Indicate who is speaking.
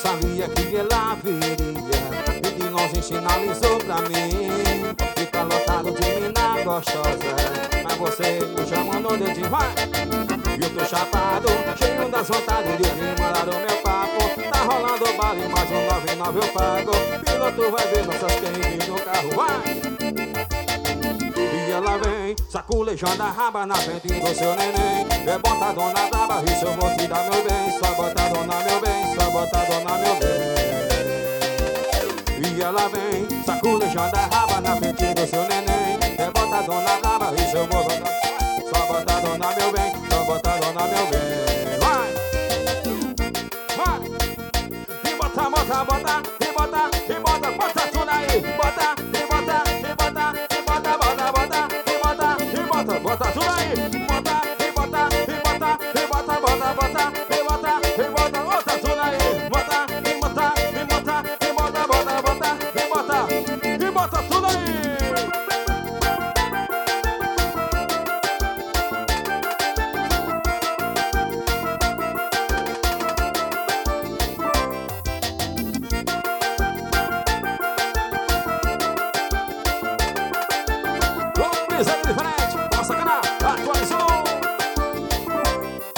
Speaker 1: sabia que ela viria e de longe sinalizou pra mim. Fica lotado de mina gostosa, mas você me chama no dedinho, vai! E eu tô chapado, cheio das vontades de vir mandar o meu papo. Tá rolando baile, mais um 99 eu pago. Piloto vai ver nossas quentes no carro, vai! E ela vem, saculejando a raba na frente do seu neném. É bota dona braba, isso eu vou te dar meu bem. Só bota dona meu bem, só bota dona meu bem. E ela vem, saculejando a raba na frente do seu neném. É bota dona braba, isso eu vou botar. Só bota dona meu bem, só bota dona meu bem. Vai! Vai! E bota, bota, bota, e bota, e bota, bota tudo aí. Bota, e bota, e bota, e bota, bota, bota, e bota, e bota, bota tudo aí. Bota, e bota, e bota, e bota, bota, bota, e bota, e bota, bota tudo aí. Bota, e bota, e bota, e bota, bota, bota, e bota, e bota tudo aí.